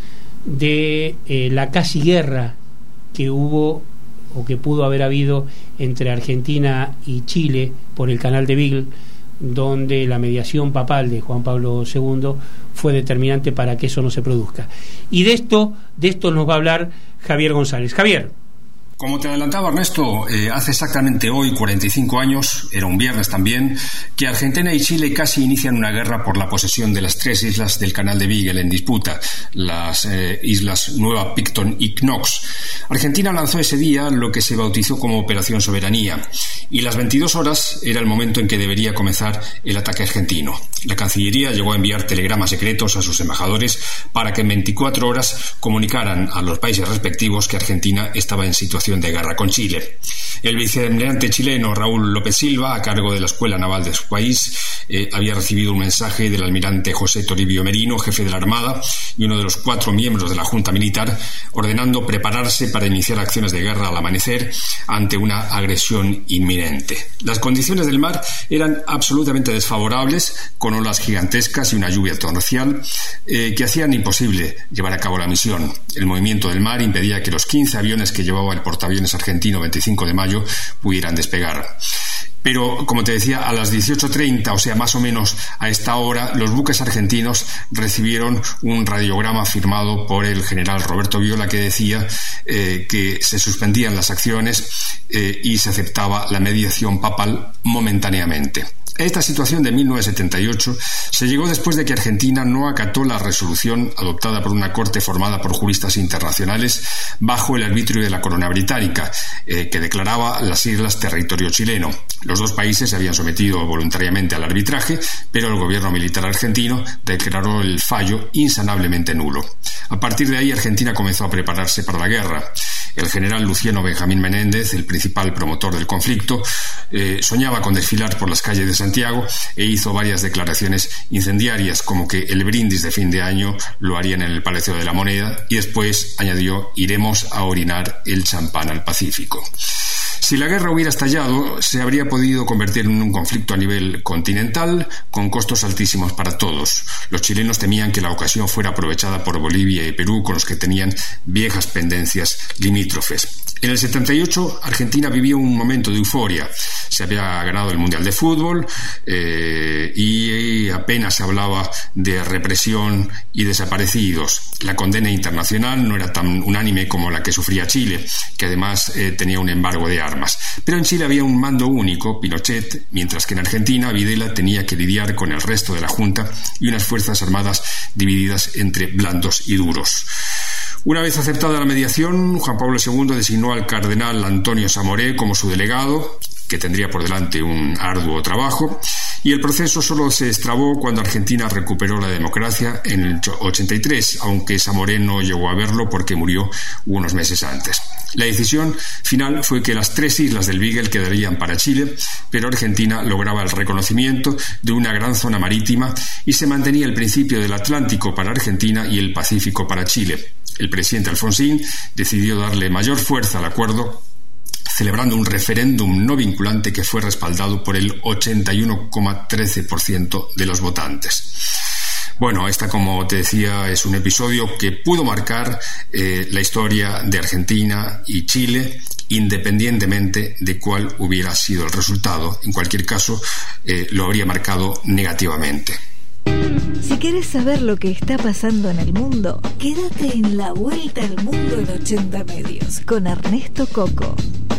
de la casi guerra que hubo o que pudo haber habido entre Argentina y Chile por el canal de Beagle, donde la mediación papal de Juan Pablo II fue determinante para que eso no se produzca. Y de esto nos va a hablar Javier González. Javier. Como te adelantaba Ernesto, hace exactamente hoy 45 años, era un viernes también, que Argentina y Chile casi inician una guerra por la posesión de las 3 islas del canal de Beagle en disputa, las islas Nueva Picton y Knox. Argentina lanzó ese día lo que se bautizó como Operación Soberanía, y las 22 horas era el momento en que debería comenzar el ataque argentino. La Cancillería llegó a enviar telegramas secretos a sus embajadores para que en 24 horas comunicaran a los países respectivos que Argentina estaba en situación de guerra con Chile. El vicealmirante chileno Raúl López Silva, a cargo de la Escuela Naval de su país, había recibido un mensaje del almirante José Toribio Merino, jefe de la Armada y uno de los 4 miembros de la Junta Militar, ordenando prepararse para iniciar acciones de guerra al amanecer ante una agresión inminente. Las condiciones del mar eran absolutamente desfavorables, con olas gigantescas y una lluvia torrencial que hacían imposible llevar a cabo la misión. El movimiento del mar impedía que los 15 aviones que llevaba el portaaviones argentino 25 de mayo pudieran despegar. Pero, como te decía, a las 18:30, o sea, más o menos a esta hora, los buques argentinos recibieron un radiograma firmado por el general Roberto Viola que decía que se suspendían las acciones y se aceptaba la mediación papal momentáneamente. A esta situación de 1978 se llegó después de que Argentina no acató la resolución adoptada por una corte formada por juristas internacionales bajo el arbitrio de la corona británica, que declaraba las islas territorio chileno. Los dos países se habían sometido voluntariamente al arbitraje, pero el gobierno militar argentino declaró el fallo insanablemente nulo. A partir de ahí, Argentina comenzó a prepararse para la guerra. El general Luciano Benjamín Menéndez, el principal promotor del conflicto, soñaba con desfilar por las calles de Santiago e hizo varias declaraciones incendiarias, como que el brindis de fin de año lo harían en el Palacio de la Moneda, y después añadió: iremos a orinar el champán al Pacífico. Si la guerra hubiera estallado, se habría podido convertir en un conflicto a nivel continental, con costos altísimos para todos. Los chilenos temían que la ocasión fuera aprovechada por Bolivia y Perú, con los que tenían viejas pendencias limítrofes. En el 78, Argentina vivía un momento de euforia. Se había ganado el Mundial de Fútbol y apenas se hablaba de represión y desaparecidos. La condena internacional no era tan unánime como la que sufría Chile, que además tenía un embargo de armas. Pero en Chile había un mando único, Pinochet, mientras que en Argentina Videla tenía que lidiar con el resto de la Junta y unas fuerzas armadas divididas entre blandos y duros. Una vez aceptada la mediación, Juan Pablo II designó al cardenal Antonio Samoré como su delegado, que tendría por delante un arduo trabajo, Y el proceso solo se destrabó cuando Argentina recuperó la democracia en el 83, aunque Zamoré no llegó a verlo porque murió unos meses antes. La decisión final fue que las 3 islas del Beagle quedarían para Chile, pero Argentina lograba el reconocimiento de una gran zona marítima y se mantenía el principio del Atlántico para Argentina y el Pacífico para Chile. El presidente Alfonsín decidió darle mayor fuerza al acuerdo, celebrando un referéndum no vinculante que fue respaldado por el 81,13% de los votantes. Bueno, esta, como te decía, es un episodio que pudo marcar la historia de Argentina y Chile, independientemente de cuál hubiera sido el resultado. En cualquier caso, lo habría marcado negativamente. Si quieres saber lo que está pasando en el mundo, quédate en La Vuelta al Mundo en 80 Medios con Ernesto Coco.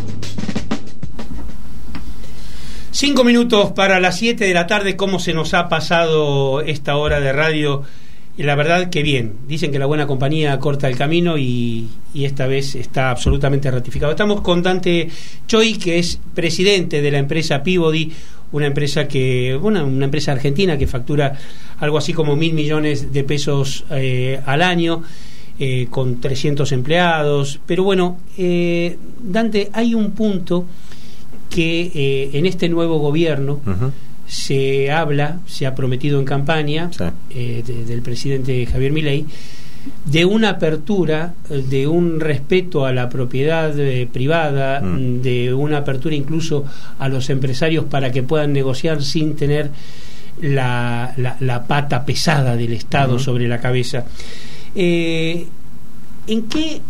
5 minutos para las 7 de la tarde. ¿Cómo se nos ha pasado esta hora de radio? Y la verdad que bien. Dicen que la buena compañía corta el camino y esta vez está absolutamente ratificado. Estamos con Dante Choi, que es presidente de la empresa Peabody, una empresa una empresa argentina que factura algo así como 1.000 millones de pesos al año, con 300 empleados. Pero bueno, Dante, hay un punto que en este nuevo gobierno se ha prometido en campaña del presidente Javier Milei, de una apertura, de un respeto a la propiedad privada, de una apertura incluso a los empresarios para que puedan negociar sin tener la pata pesada del Estado sobre la cabeza. ¿En qué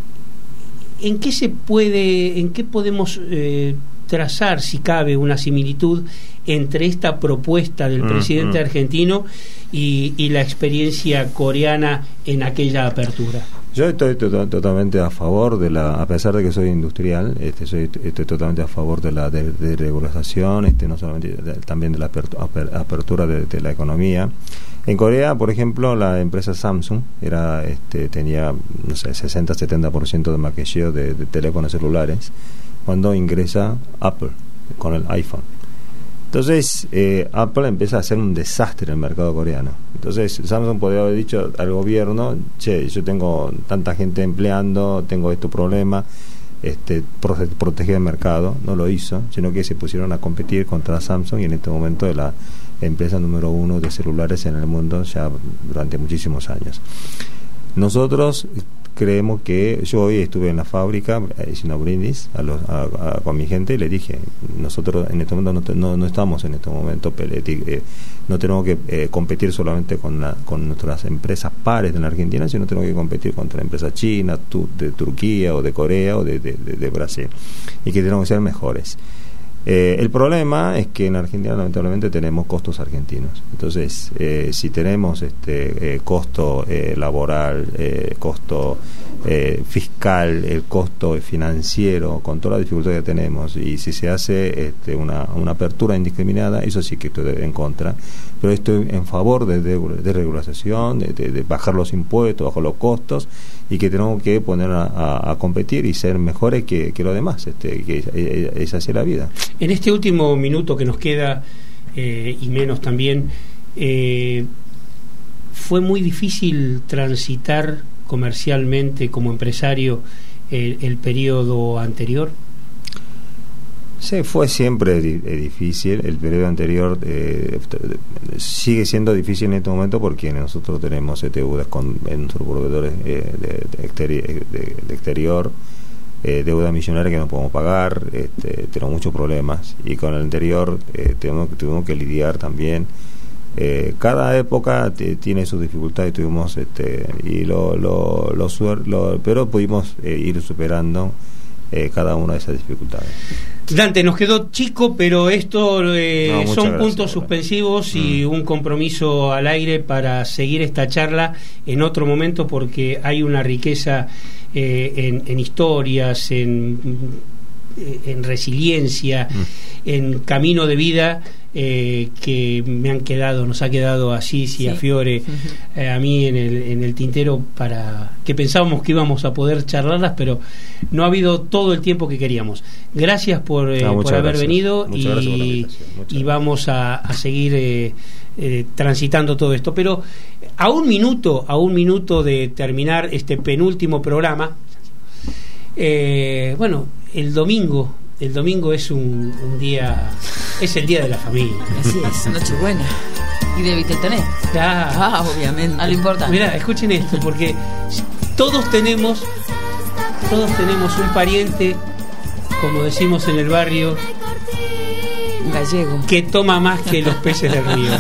podemos trazar, si cabe, una similitud entre esta propuesta del presidente argentino y la experiencia coreana en aquella apertura? Yo estoy totalmente a favor a pesar de que soy industrial, estoy totalmente a favor de la desregulación, no solamente también de la apertura de la economía. En Corea, por ejemplo, la empresa Samsung tenía 60-70% de market share de teléfonos celulares cuando ingresa Apple con el iPhone. Entonces Apple empieza a hacer un desastre en el mercado coreano. Entonces Samsung podría haber dicho al gobierno: che, yo tengo tanta gente empleando, tengo este problema, proteger el mercado. No lo hizo, sino que se pusieron a competir contra Samsung, y en este momento es la empresa número 1 de celulares en el mundo ya durante muchísimos años. Nosotros creemos que yo hoy estuve en la fábrica haciendo brindis con mi gente y le dije: nosotros en este momento no estamos en este momento, no tenemos que competir solamente con nuestras empresas pares en la Argentina, sino tenemos que competir contra empresas chinas, de Turquía o de Corea o de Brasil, y que tenemos que ser mejores. El problema es que en Argentina lamentablemente tenemos costos argentinos. Entonces, si tenemos costo laboral, costo fiscal, el costo financiero, con toda la dificultad que tenemos, y si se hace una apertura indiscriminada, eso sí que estoy en contra. Pero estoy en favor de regulación, de bajar los impuestos, bajar los costos, y que tenemos que poner a competir y ser mejores que los demás, que es así la vida. En este último minuto que nos queda, y menos también, ¿fue muy difícil transitar comercialmente como empresario el periodo anterior? Sí, fue siempre difícil. El periodo anterior sigue siendo difícil en este momento porque nosotros tenemos deudas con nuestros proveedores de exterior, deuda millonaria que no podemos pagar, tenemos muchos problemas, y con el anterior tuvimos que lidiar también. Cada época tiene sus dificultades, tuvimos pero pudimos ir superando cada una de esas dificultades. Dante, nos quedó chico, pero esto son puntos suspensivos y un compromiso al aire para seguir esta charla en otro momento, porque hay una riqueza en historias, en resiliencia, en camino de vida que nos ha quedado a Sisi, a Fiore, a mí en el tintero, para que pensábamos que íbamos a poder charlarlas, pero no ha habido todo el tiempo que queríamos. Gracias por haber venido, y vamos a seguir transitando todo esto. Pero a un minuto de terminar este penúltimo programa, bueno, el domingo es un día, es el día de la familia. Así es, Nochebuena. Y de Viteltoné. Obviamente. A lo importante. Mirá, escuchen esto, porque todos tenemos un pariente, como decimos en el barrio, gallego, que toma más que los peces del río.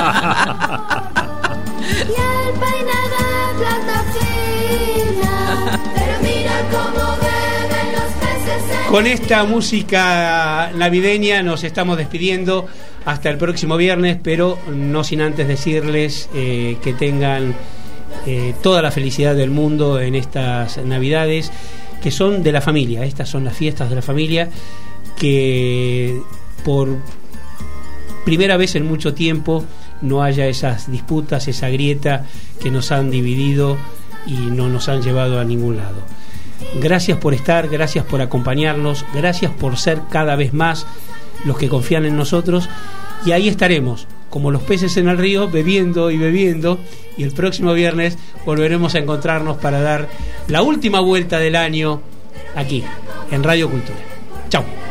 Con esta música navideña nos estamos despidiendo hasta el próximo viernes, pero no sin antes decirles que tengan toda la felicidad del mundo en estas Navidades, que son de la familia. Estas son las fiestas de la familia, que por primera vez en mucho tiempo no haya esas disputas, esa grieta que nos han dividido y no nos han llevado a ningún lado. Gracias por estar, gracias por acompañarnos, gracias por ser cada vez más los que confían en nosotros, y ahí estaremos, como los peces en el río, bebiendo y bebiendo, y el próximo viernes volveremos a encontrarnos para dar la última vuelta del año aquí, en Radio Cultura. Chau.